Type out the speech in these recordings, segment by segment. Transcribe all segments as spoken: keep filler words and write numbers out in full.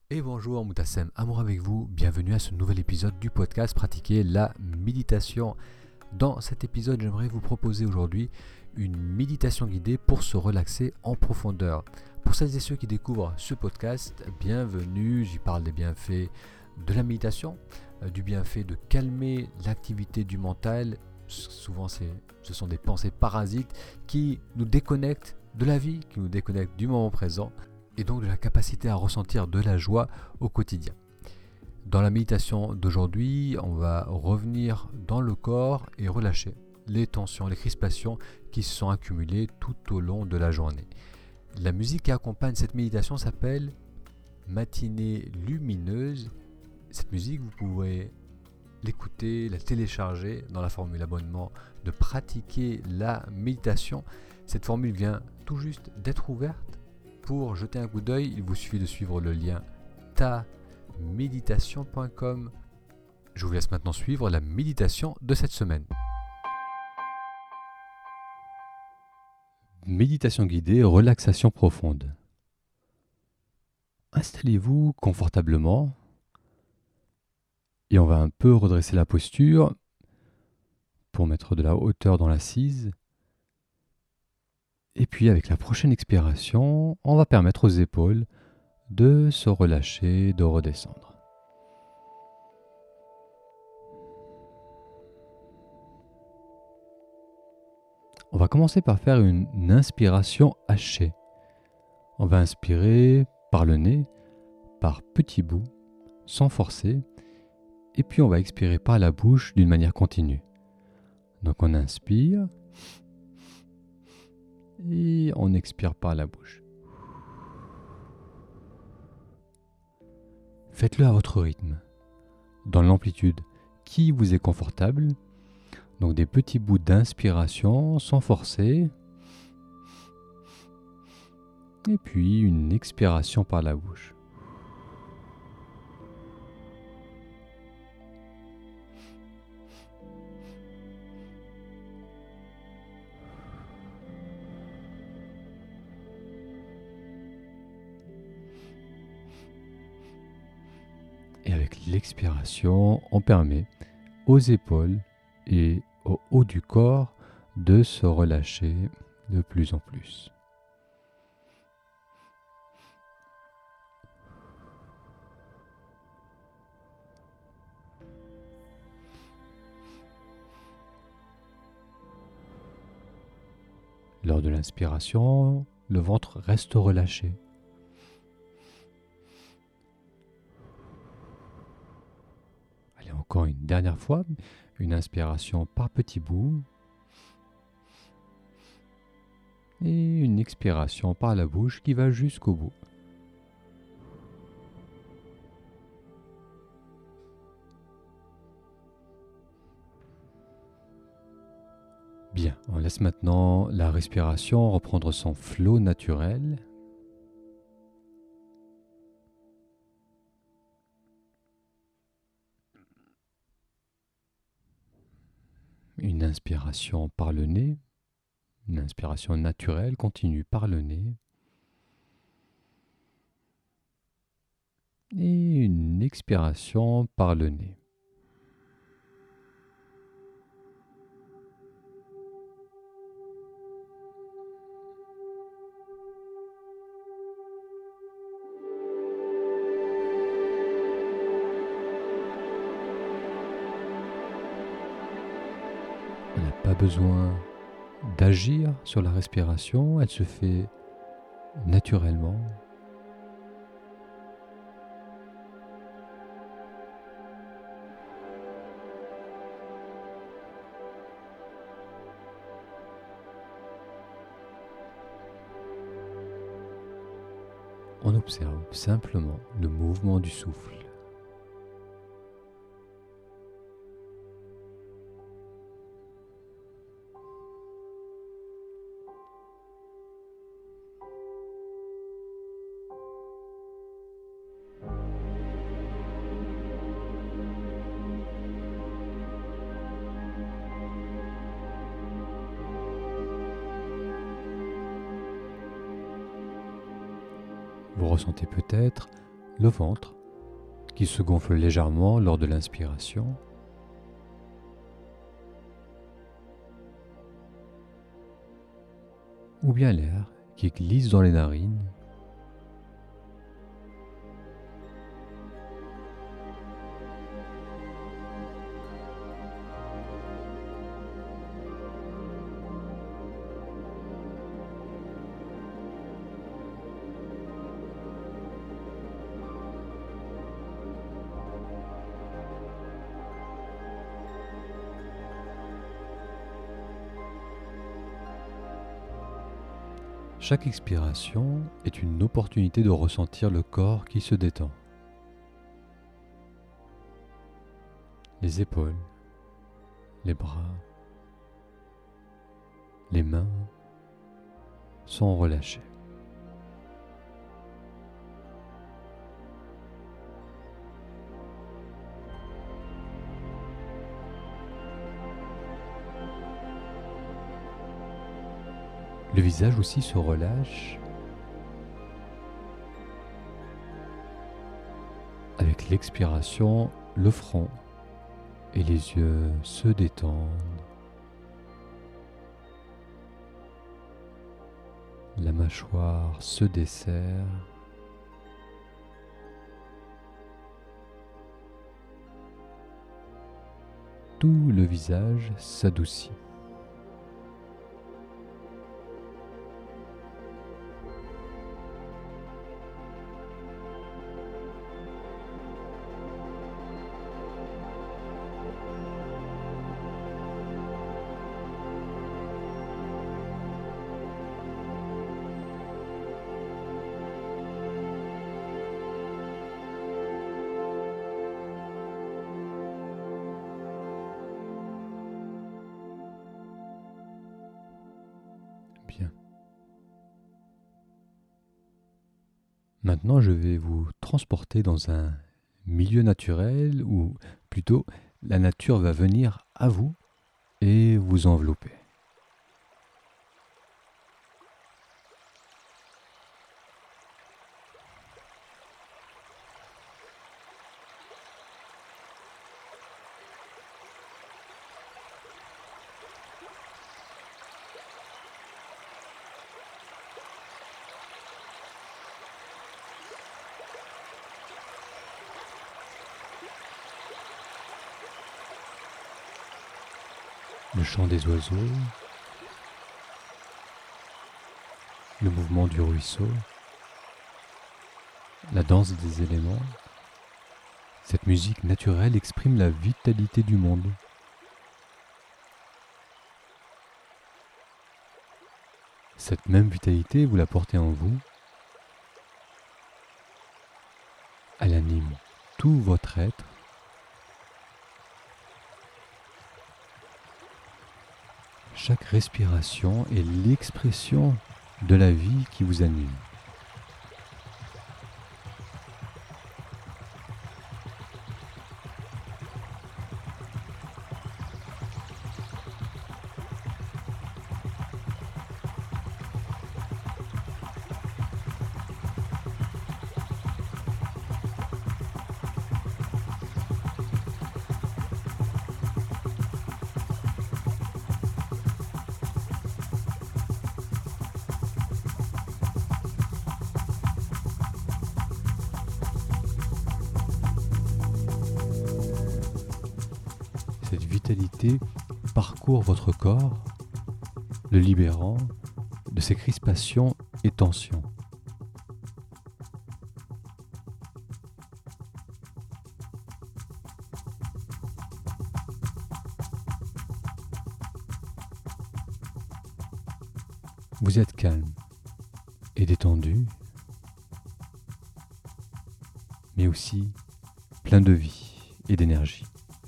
Et bonjour Moutassem, amour avec vous, bienvenue à ce nouvel épisode du podcast Pratiquer la méditation. Dans cet épisode, j'aimerais vous proposer aujourd'hui une méditation guidée pour se relaxer en profondeur. Pour celles et ceux qui découvrent ce podcast, bienvenue, j'y parle des bienfaits de la méditation, euh, du bienfait de calmer l'activité du mental. Souvent c'est, ce sont des pensées parasites qui nous déconnectent de la vie, qui nous déconnectent du moment présent et donc de la capacité à ressentir de la joie au quotidien. Dans la méditation d'aujourd'hui, on va revenir dans le corps et relâcher les tensions, les crispations qui se sont accumulées tout au long de la journée. La musique qui accompagne cette méditation s'appelle Matinée lumineuse. Cette musique, vous pouvez l'écouter, la télécharger dans la formule abonnement de pratiquer la méditation. Cette formule vient tout juste d'être ouverte. Pour jeter un coup d'œil, il vous suffit de suivre le lien ta méditation point com. Je vous laisse maintenant suivre la méditation de cette semaine. Méditation guidée, relaxation profonde. Installez-vous confortablement et on va un peu redresser la posture pour mettre de la hauteur dans l'assise. Et puis avec la prochaine expiration, on va permettre aux épaules de se relâcher, de redescendre. On va commencer par faire une inspiration hachée. On va inspirer par le nez, par petits bouts, sans forcer, et puis on va expirer par la bouche d'une manière continue. Donc on inspire, et on expire par la bouche. Faites-le à votre rythme, dans l'amplitude qui vous est confortable. Donc des petits bouts d'inspiration sans forcer. Et puis une expiration par la bouche. Et avec l'expiration, on permet aux épaules et au haut du corps de se relâcher de plus en plus. Lors de l'inspiration, le ventre reste relâché. Allez, encore une dernière fois, une inspiration par petits bouts. Et une expiration par la bouche qui va jusqu'au bout. Bien, on laisse maintenant la respiration reprendre son flot naturel. Une inspiration par le nez, une inspiration naturelle continue par le nez. Et une expiration par le nez. On n'a pas besoin d'agir sur la respiration, elle se fait naturellement. On observe simplement le mouvement du souffle. Vous ressentez peut-être le ventre qui se gonfle légèrement lors de l'inspiration. Ou bien l'air qui glisse dans les narines. Chaque expiration est une opportunité de ressentir le corps qui se détend. Les épaules, les bras, les mains sont relâchés. Le visage aussi se relâche avec l'expiration, le front et les yeux se détendent. La mâchoire se desserre. Tout le visage s'adoucit. Bien. Maintenant, je vais vous transporter dans un milieu naturel ou plutôt la nature va venir à vous et vous envelopper. Le chant des oiseaux, le mouvement du ruisseau, la danse des éléments. Cette musique naturelle exprime la vitalité du monde. Cette même vitalité, vous la portez en vous. Elle anime tout votre être. Chaque respiration est l'expression de la vie qui vous anime. Cette vitalité parcourt votre corps, le libérant de ses crispations et tensions. Vous êtes calme et détendu, mais aussi plein de vie et d'énergie.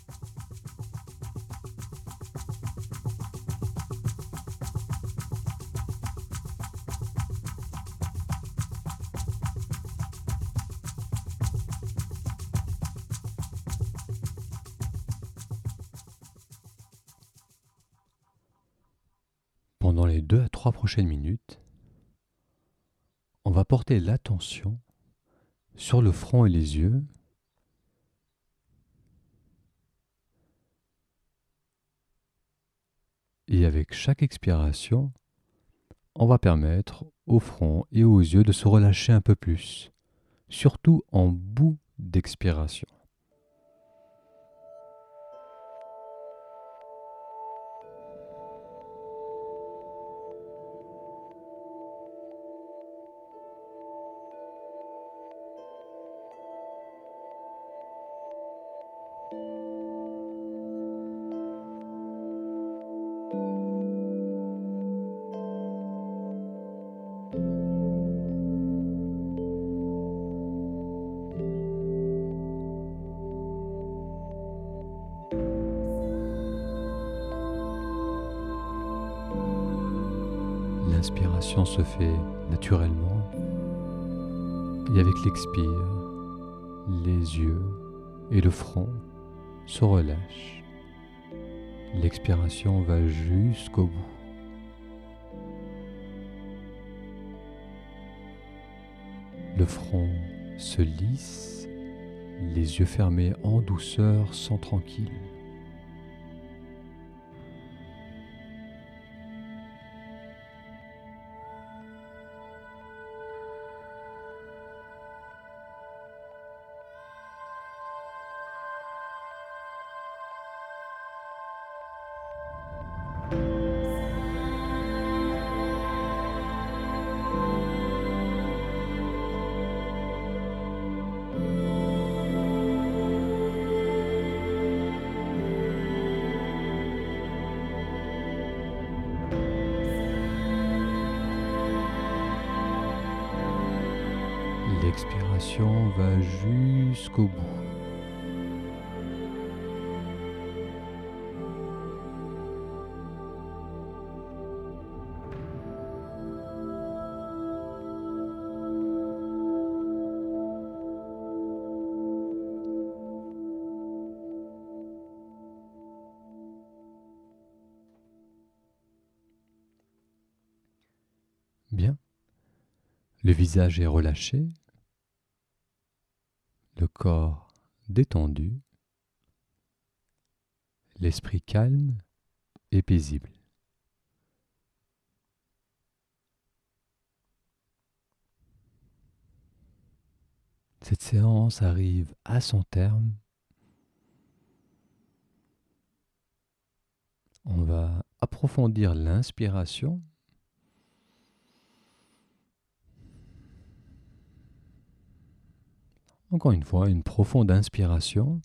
Pendant les deux à trois prochaines minutes, on va porter l'attention sur le front et les yeux. Et avec chaque expiration, on va permettre au front et aux yeux de se relâcher un peu plus, surtout en bout d'expiration. L'inspiration se fait naturellement et avec l'expire, les yeux et le front se relâchent. L'expiration va jusqu'au bout. Le front se lisse, les yeux fermés en douceur sont tranquilles. L'expiration va jusqu'au bout. Bien. Le visage est relâché. Le corps détendu, l'esprit calme et paisible. Cette séance arrive à son terme. On va approfondir l'inspiration. Encore une fois, une profonde inspiration.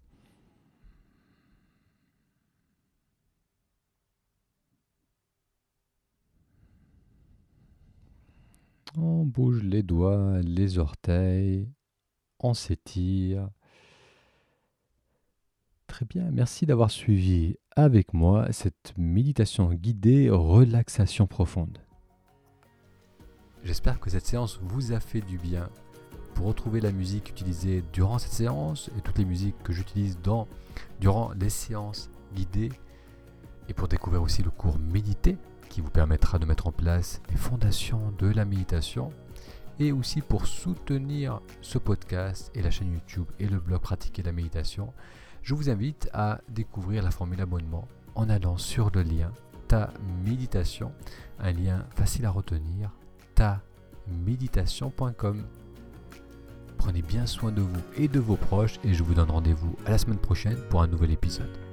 On bouge les doigts, les orteils, on s'étire. Très bien, merci d'avoir suivi avec moi cette méditation guidée relaxation profonde. J'espère que cette séance vous a fait du bien. Pour retrouver la musique utilisée durant cette séance et toutes les musiques que j'utilise dans, durant les séances guidées, et pour découvrir aussi le cours Méditer qui vous permettra de mettre en place les fondations de la méditation, et aussi pour soutenir ce podcast et la chaîne YouTube et le blog Pratiquer la méditation, je vous invite à découvrir la formule abonnement en allant sur le lien Ta Méditation, un lien facile à retenir, ta méditation point com. Prenez bien soin de vous et de vos proches et je vous donne rendez-vous à la semaine prochaine pour un nouvel épisode.